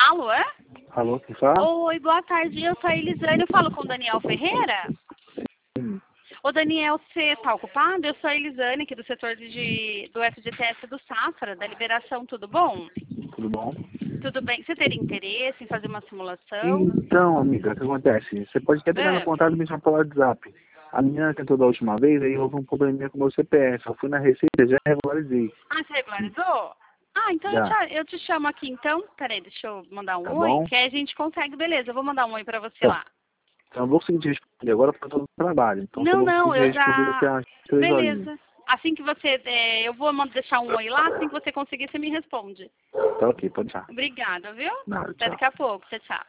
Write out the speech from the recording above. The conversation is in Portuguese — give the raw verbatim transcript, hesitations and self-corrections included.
Alô, é? Alô, quem fala? Oi, boa tarde. Eu sou a Elisane, eu falo com o Daniel Ferreira. Sim. Ô, Daniel, você tá ocupado? Eu sou a Elisane, aqui do setor de, do F G T S do Safra, da Liberação, tudo bom? Tudo bom? Tudo bem. Você teria interesse em fazer uma simulação? Então, amiga, o que acontece? Você pode até pegar no É. contato e me chamar pelo WhatsApp. A menina tentou da última vez, aí houve um probleminha com o meu C P F. Eu fui na Receita e já regularizei. Ah, você regularizou? Ah, então eu Já. te, eu te chamo aqui, então. Peraí, deixa eu mandar um Tá oi, bom? que aí a gente consegue. Beleza, eu vou mandar um oi pra você Tá. lá. Então eu vou conseguir responder agora porque eu tô no trabalho. Então só Não, vou não, conseguir eu responder daqui já... a três horinhas. Beleza. Assim que você... é, eu vou man- deixar um oi lá, assim que você conseguir, você me responde. Tá ok, pode deixar. Obrigada, viu? Nada, Até tchau. daqui a pouco. Tchau, tchau.